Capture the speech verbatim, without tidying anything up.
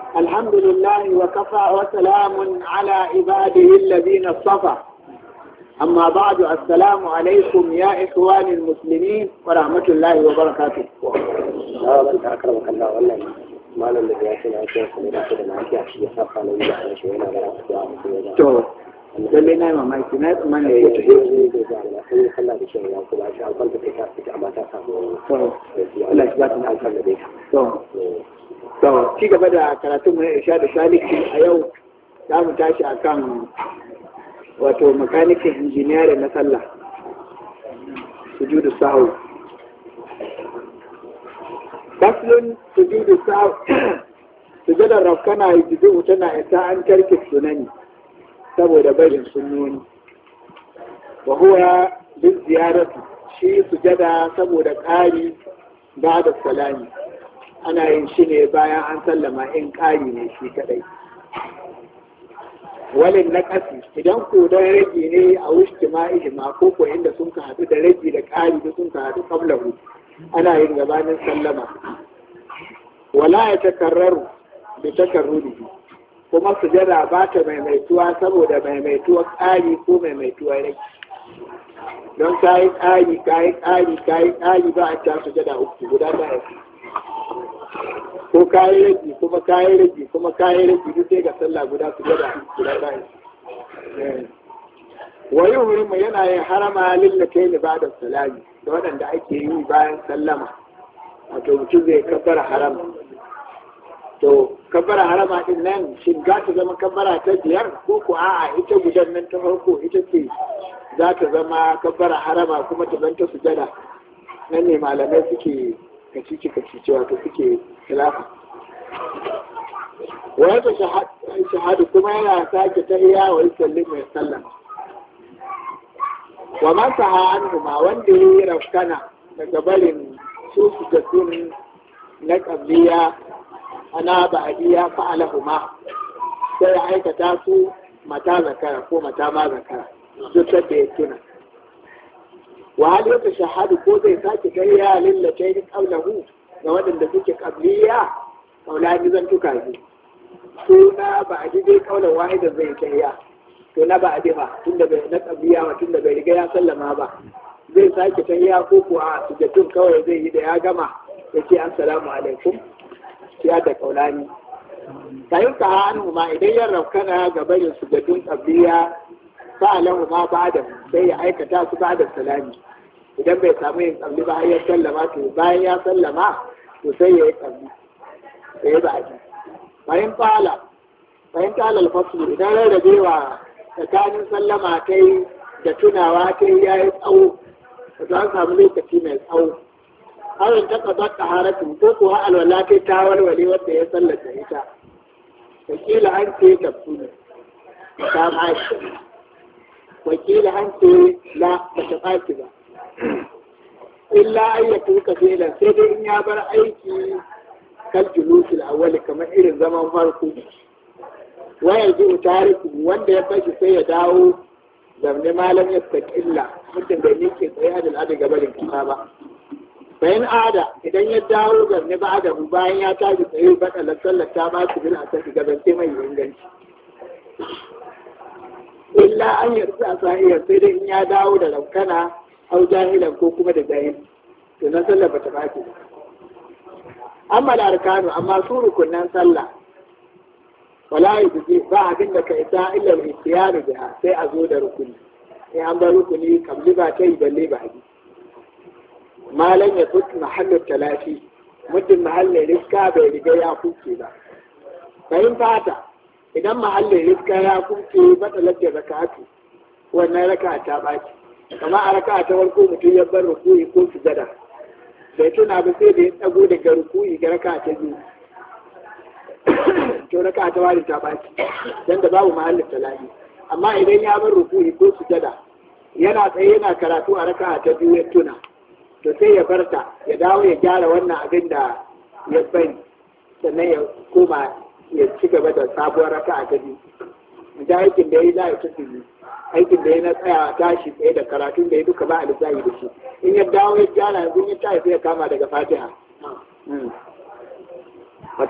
الحمد لله وكفى وسلام على عباده الذين اصطفى أما بعد السلام عليكم يا إخوان المسلمين ورحمة الله وبركاته. أكرمك الله والله ما لم يكن هناك من أحد الأشياء يخاف على الله شوينا على to lalle na mamaki na tsammani ya tafi sai kalla da shi ya kuma shi alƙal da ta fita amma ta samu to Allah ya ba ta alƙal da dai to to ci gaba da karatun mu na Isha da Saliki a yau za mu tashi akan wato makanikin injiniya na sallah sujudu sahwi faslun sujudu sahwi sujudar rafkana yujudu tana isa an tarki sunani saboda barin sunnoni wa huwa bin ziyaratu shi sujada saboda ƙari ba da salami ana yin shi ne bayan an sallama in ƙari ne shi kadai walin na ƙasi idan ko don rage ne a wuce ma'ihima ko ko inda sun ka haɗu da rage da ƙari da sun ka haɗu kablahu ana yin gabanin sallama wala ya takarraru da takarruri kuma sujada ba ta maimaituwa saboda maimaituwa ƙari ko maimaituwa rage don kayi ƙari kayi ƙari kayi ƙari ba a ta sujada uku guda ta yi ko kayi rage kuma kayi rage kuma kayi rage duk sai ga sallah guda sujada guda ta yi wayi hurimu yana yin harama lillakai ne ba da salami da waɗanda ake yi bayan sallama wato mutum zai kabbara harama to kabbara harama din nan shin za ta zama kabbara ta biyar ko ko a'a ita gudan nan ta farko ita ce za ta zama kabbara harama kuma ta zanta sujada nan ne malamai suke kacici kacici wato suke khilafa wata shahadu kuma yana sake tahiyya wa yusallim mai sallama wa man saha anhuma wanda yayi rafkana daga barin su da sun na qabliya ana ba'diya fa'alahuma sai ya aikata su mata zakara ko mata ma zakara duk da ya tuna wa hal yata shahadu ko zai sake kariya lillatai ni qawlahu ga wadanda suke qabliya kaulani zan tuka ji to na ba'di dai kaulan wahidan zai kariya to na ba'di ba tunda bai na qabliya ba tunda bai riga ya sallama ba zai sake kariya ko ko a sujudin kawai zai yi da ya gama yace assalamu alaikum ya da kaulani kayan ka hannu ma idan ya rafkana ga barin su ga tun kabliya fa'alahu ma ba'da sai ya aikata su ba'da salami idan bai samu yin kabli ba ya sallama to bayan ya sallama to sai ya yi kabli sai ya ba'di bayan fa'ala bayan ta'ala al-fasl idan rarrabewa tsakanin sallama ta yi da tunawa ta yi ya yi tsawo to an samu lokaci mai tsawo harin ta kaza ta haratu ko kuwa alwala ta ta walwale wanda ya sallata ita wakila an ce tafsiri ta mashi wakila an ce la ba ta baki ba illa ayyatu ka fi'lan sai dai in ya bar aiki kal julusul awwal kamar irin zaman farko waya ji tariku wanda ya bashi sai ya dawo zamne malam ya takilla mutum da yake tsaye hadal adi gabarin kasa ba bayan ada idan ya dawo garne ba da bayan ya tashi tsaye baɗalar sallar ta ba su bin a tafi gabance mai inganci illa an yi a sa'iyar sai dai in ya dawo da raukana au jahilan ko kuma da jahil to na sallar ba ta ba ki amma da arkanu amma su rukunan sallah wala yi ba abin da ka isa illa al-ihtiyar biha sai a zo da rukuni in an bar rukuni kamli ba ta yi balle ba ji malam ya fut mahallin talafi muddin mahallin riska bai riga ya kuke ba bayan fata idan mahallin riska ya kuke batsalar da zakatu wannan raka ta baki kama a raka ta farko mutum ya bar rukuyi ko sujada bai tuna ba sai da ya tsago daga rukuyi ga raka ta biyu to raka ta wari ta baki dan da babu mahallin talafi amma idan ya bar rukuyi ko sujada yana tsaye yana karatu a raka ta biyu ya tuna to sai ya barta ya dawo ya gyara wannan abin da ya bari sannan ya koma ya ci gaba da sabuwar raka a gani da aikin da ya yi za a tafi aikin da ya na tsaya tashi tsaye da karatun da ya duka ba a lissafi da shi in ya dawo ya gyara yanzu ya tashi sai ya kama daga fatiha